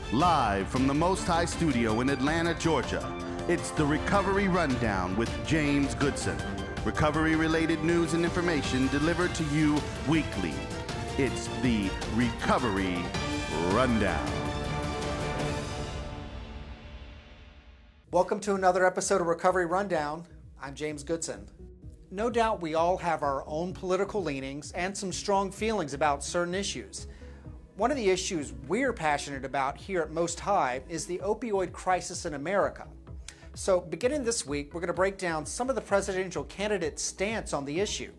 Live from the Most High Studio in Atlanta, Georgia, it's the Recovery Rundown with James Goodson. Recovery-related news and information delivered to you weekly. It's the Recovery Rundown. Welcome to another episode of Recovery Rundown. I'm James Goodson. No doubt we all have our own political leanings and some strong feelings about certain issues. One of the issues we're passionate about here at Most High is the opioid crisis in America. So beginning this week, we're going to break down some of the presidential candidates' stance on the issue,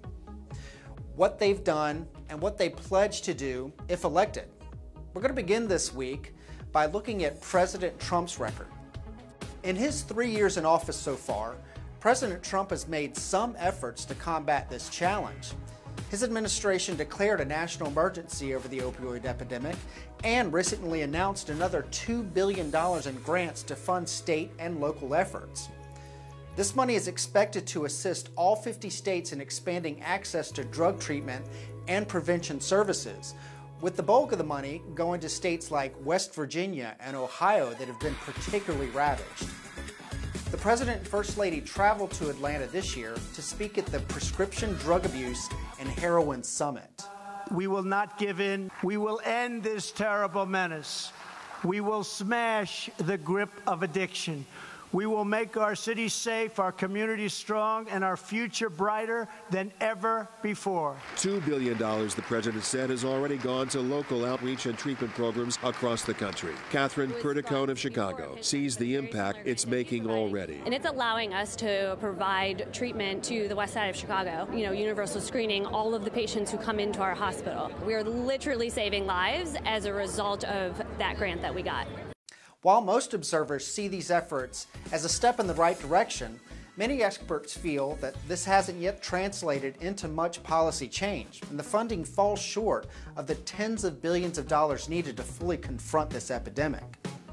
what they've done, and what they pledge to do if elected. We're going to begin this week by looking at President Trump's record. In his 3 years in office so far, President Trump has made some efforts to combat this challenge. His administration declared a national emergency over the opioid epidemic and recently announced another $2 billion in grants to fund state and local efforts. This money is expected to assist all 50 states in expanding access to drug treatment and prevention services, with the bulk of the money going to states like West Virginia and Ohio that have been particularly ravaged. The President and First Lady traveled to Atlanta this year to speak at the Prescription Drug Abuse and Heroin Summit. We will not give in. We will end this terrible menace. We will smash the grip of addiction. We will make our cities safe, our communities strong, and our future brighter than ever before. $2 billion, the president said, has already gone to local outreach and treatment programs across the country. Catherine Perticone of Chicago sees the impact it's making already. And it's allowing us to provide treatment to the west side of Chicago, universal screening, all of the patients who come into our hospital. We are literally saving lives as a result of that grant that we got. While most observers see these efforts as a step in the right direction, many experts feel that this hasn't yet translated into much policy change, and the funding falls short of the tens of billions of dollars needed to fully confront this epidemic.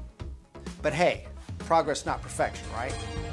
But hey, progress not perfection, right?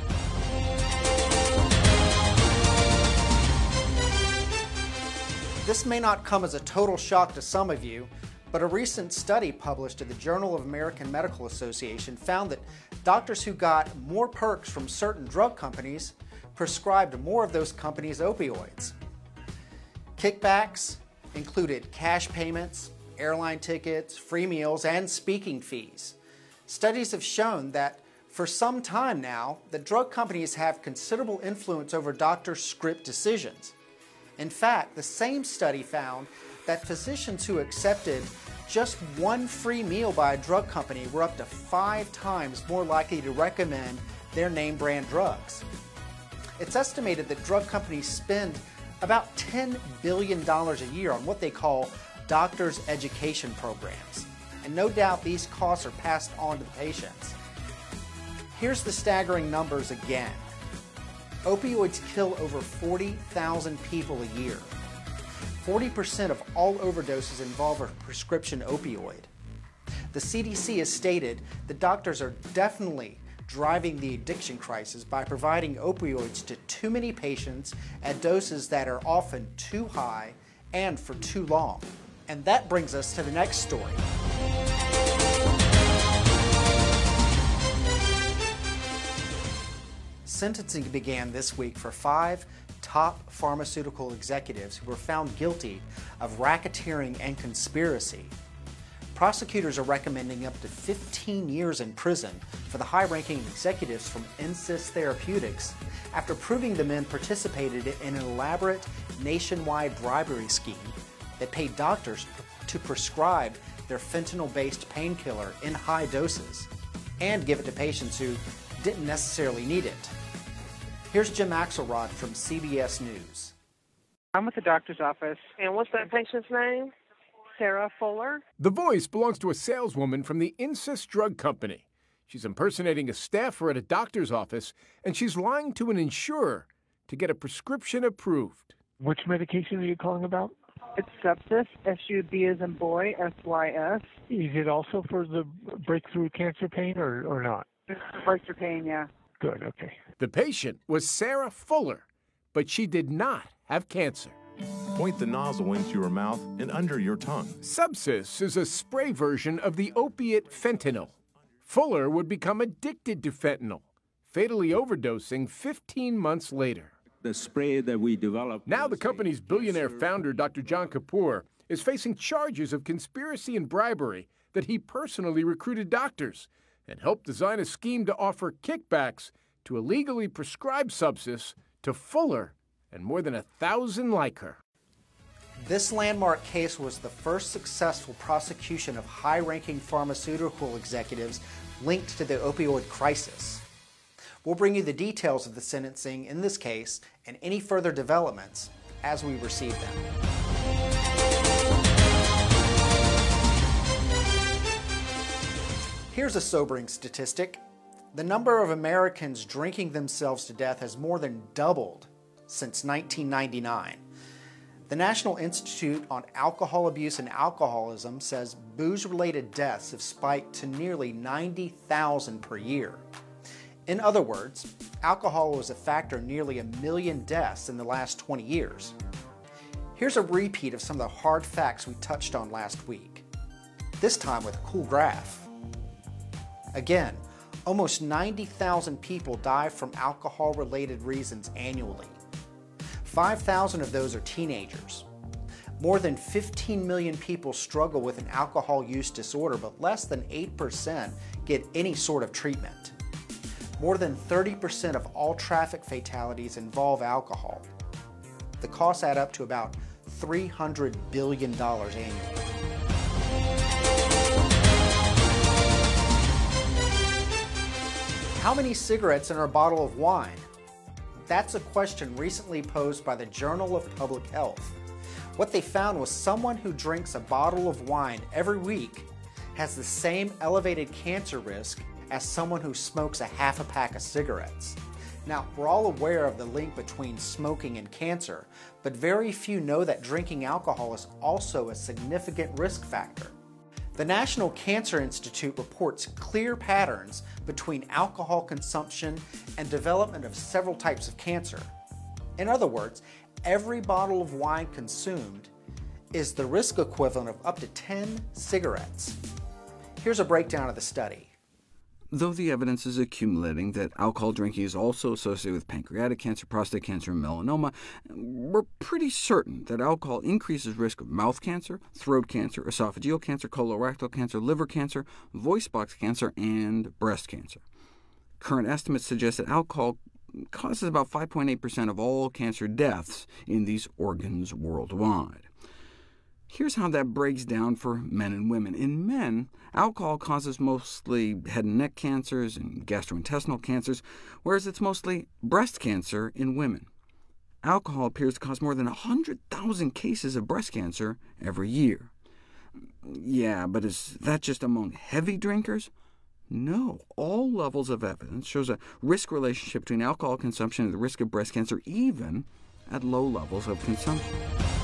This may not come as a total shock to some of you, but a recent study published in the Journal of American Medical Association found that doctors who got more perks from certain drug companies prescribed more of those companies' opioids. Kickbacks included cash payments, airline tickets, free meals, and speaking fees. Studies have shown that for some time now, the drug companies have considerable influence over doctors' script decisions. In fact, the same study found that physicians who accepted just one free meal by a drug company were up to 5 times more likely to recommend their name brand drugs. It's estimated that drug companies spend about $10 billion a year on what they call doctors' education programs. And no doubt these costs are passed on to the patients. Here's the staggering numbers again. Opioids kill over 40,000 people a year. 40% of all overdoses involve a prescription opioid. The CDC has stated that doctors are definitely driving the addiction crisis by providing opioids to too many patients at doses that are often too high and for too long. And that brings us to the next story. Sentencing began this week for 5 top pharmaceutical executives who were found guilty of racketeering and conspiracy. Prosecutors are recommending up to 15 years in prison for the high-ranking executives from Insys Therapeutics after proving the men participated in an elaborate nationwide bribery scheme that paid doctors to prescribe their fentanyl-based painkiller in high doses and give it to patients who didn't necessarily need it. Here's Jim Axelrod from CBS News. I'm at the doctor's office. And what's that patient's name? Sarah Fuller. The voice belongs to a saleswoman from the Insys Drug Company. She's impersonating a staffer at a doctor's office, and she's lying to an insurer to get a prescription approved. Which medication are you calling about? It's sepsis, S-U-B as in boy, S-Y-S. Is it also for the breakthrough cancer pain or not? It's breakthrough pain, yeah. Good, okay. The patient was Sarah Fuller, but she did not have cancer. Point the nozzle into your mouth and under your tongue. Subsys is a spray version of the opiate fentanyl. Fuller would become addicted to fentanyl, fatally overdosing 15 months later. The spray that we developed... Now the company's billionaire founder, Dr. John Kapoor, is facing charges of conspiracy and bribery that he personally recruited doctors and helped design a scheme to offer kickbacks to illegally prescribe Subsys to Fuller and more than 1,000 like her. This landmark case was the first successful prosecution of high-ranking pharmaceutical executives linked to the opioid crisis. We'll bring you the details of the sentencing in this case and any further developments as we receive them. Here's a sobering statistic. The number of Americans drinking themselves to death has more than doubled since 1999. The National Institute on Alcohol Abuse and Alcoholism says booze-related deaths have spiked to nearly 90,000 per year. In other words, alcohol was a factor in nearly 1 million deaths in the last 20 years. Here's a repeat of some of the hard facts we touched on last week, this time with a cool graph. Again, almost 90,000 people die from alcohol-related reasons annually. 5,000 of those are teenagers. More than 15 million people struggle with an alcohol use disorder, but less than 8% get any sort of treatment. More than 30% of all traffic fatalities involve alcohol. The costs add up to about $300 billion annually. How many cigarettes in a bottle of wine? That's a question recently posed by the Journal of Public Health. What they found was someone who drinks a bottle of wine every week has the same elevated cancer risk as someone who smokes a half a pack of cigarettes. Now, we're all aware of the link between smoking and cancer, but very few know that drinking alcohol is also a significant risk factor. The National Cancer Institute reports clear patterns between alcohol consumption and development of several types of cancer. In other words, every bottle of wine consumed is the risk equivalent of up to 10 cigarettes. Here's a breakdown of the study. Though the evidence is accumulating that alcohol drinking is also associated with pancreatic cancer, prostate cancer, and melanoma, we're pretty certain that alcohol increases risk of mouth cancer, throat cancer, esophageal cancer, colorectal cancer, liver cancer, voice box cancer, and breast cancer. Current estimates suggest that alcohol causes about 5.8% of all cancer deaths in these organs worldwide. Here's how that breaks down for men and women. In men, alcohol causes mostly head and neck cancers and gastrointestinal cancers, whereas it's mostly breast cancer in women. Alcohol appears to cause more than 100,000 cases of breast cancer every year. Yeah, but is that just among heavy drinkers? No. All levels of evidence shows a risk relationship between alcohol consumption and the risk of breast cancer, even at low levels of consumption.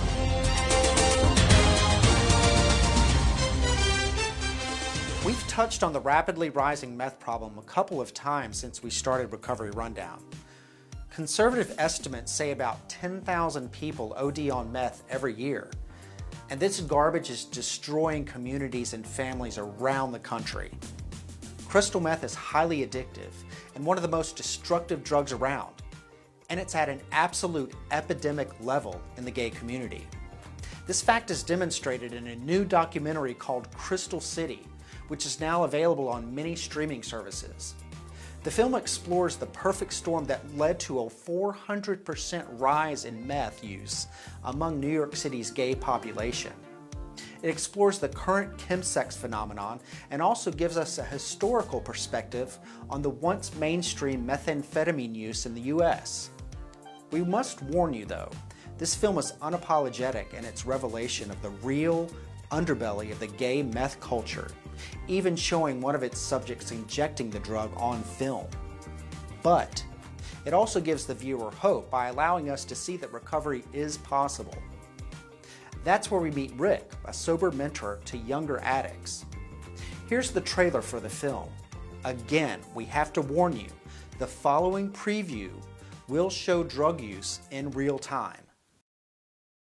We've touched on the rapidly rising meth problem a couple of times since we started Recovery Rundown. Conservative estimates say about 10,000 people OD on meth every year, and this garbage is destroying communities and families around the country. Crystal meth is highly addictive and one of the most destructive drugs around, and it's at an absolute epidemic level in the gay community. This fact is demonstrated in a new documentary called Crystal City, which is now available on many streaming services. The film explores the perfect storm that led to a 400% rise in meth use among New York City's gay population. It explores the current chemsex phenomenon and also gives us a historical perspective on the once mainstream methamphetamine use in the US. We must warn you though, this film is unapologetic in its revelation of the real underbelly of the gay meth culture, even showing one of its subjects injecting the drug on film. But it also gives the viewer hope by allowing us to see that recovery is possible. That's where we meet Rick, a sober mentor to younger addicts. Here's the trailer for the film. Again, we have to warn you, the following preview will show drug use in real time.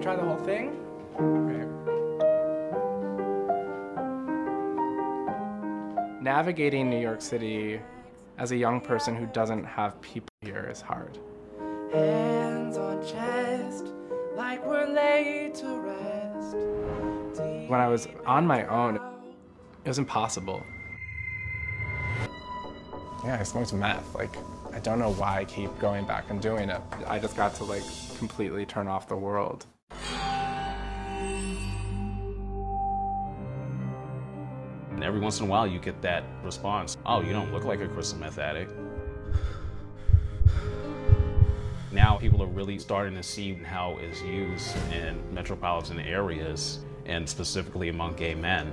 try the whole thing? Okay. Navigating New York City as a young person who doesn't have people here is hard. Hands on chest, like we're laid to rest. When I was on my own, it was impossible. Yeah, I smoked meth. Like, I don't know why I keep going back and doing it. I just got to like completely turn off the world. And every once in a while you get that response, oh, you don't look like a crystal meth addict. Now people are really starting to see how it's used in metropolitan areas and specifically among gay men.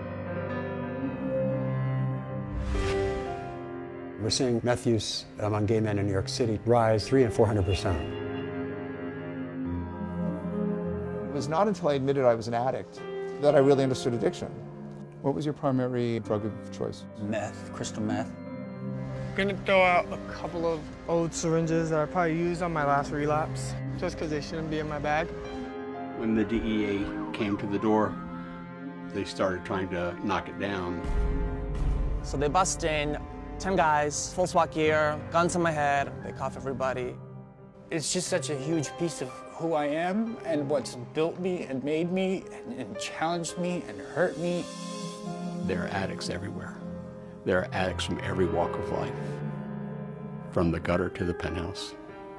We're seeing meth use among gay men in New York City rise 300% and 400%. It was not until I admitted I was an addict that I really understood addiction. What was your primary drug of choice? Meth, crystal meth. I'm gonna throw out a couple of old syringes that I probably used on my last relapse, just because they shouldn't be in my bag. When the DEA came to the door, they started trying to knock it down. So they bust in, 10 guys, full SWAT gear, guns on my head, they cuff everybody. It's just such a huge piece of who I am and what's built me and made me and challenged me and hurt me. There are addicts everywhere. There are addicts from every walk of life, from the gutter to the penthouse.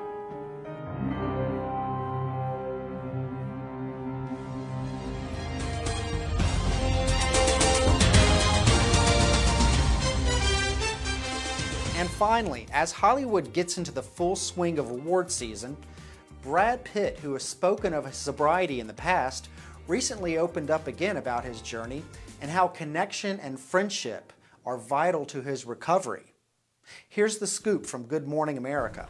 And finally, as Hollywood gets into the full swing of award season, Brad Pitt, who has spoken of his sobriety in the past, recently opened up again about his journey and how connection and friendship are vital to his recovery. Here's the scoop from Good Morning America.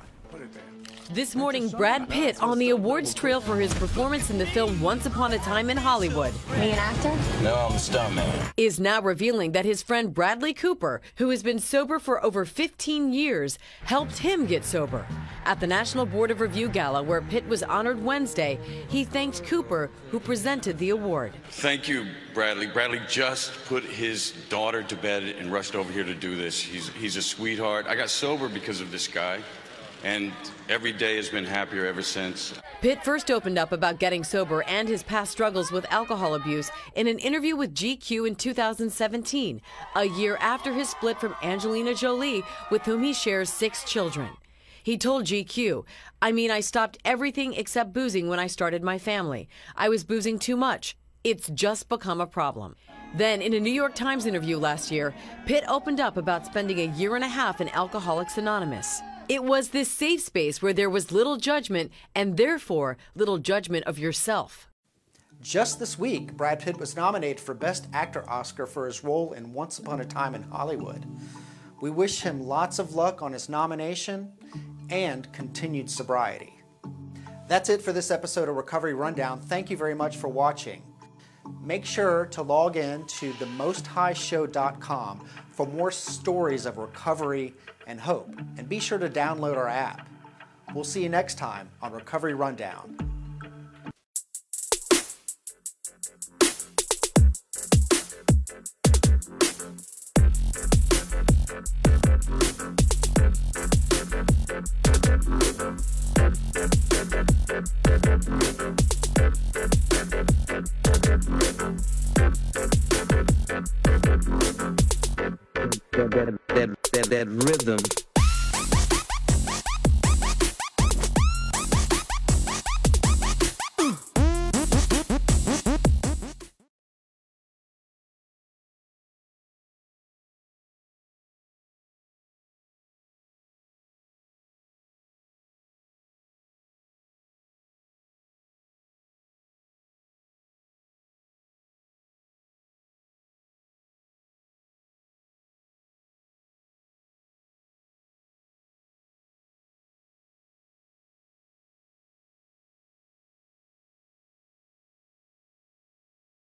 This morning, Brad Pitt on the awards trail for his performance in the film Once Upon a Time in Hollywood. Are you an actor? No, I'm a stuntman. Is now revealing that his friend Bradley Cooper, who has been sober for over 15 years, helped him get sober. At the National Board of Review Gala, where Pitt was honored Wednesday, he thanked Cooper, who presented the award. Thank you, Bradley. Bradley just put his daughter to bed and rushed over here to do this. He's a sweetheart. I got sober because of this guy, and every day has been happier ever since. Pitt first opened up about getting sober and his past struggles with alcohol abuse in an interview with GQ in 2017, a year after his split from Angelina Jolie, with whom he shares 6 children. He told GQ, I stopped everything except boozing when I started my family. I was boozing too much. It's just become a problem. Then, in a New York Times interview last year, Pitt opened up about spending a year and a half in Alcoholics Anonymous. It was this safe space where there was little judgment and therefore little judgment of yourself. Just this week, Brad Pitt was nominated for Best Actor Oscar for his role in Once Upon a Time in Hollywood. We wish him lots of luck on his nomination and continued sobriety. That's it for this episode of Recovery Rundown. Thank you very much for watching. Make sure to log in to themosthighshow.com for more stories of recovery and hope. And be sure to download our app. We'll see you next time on Recovery Rundown.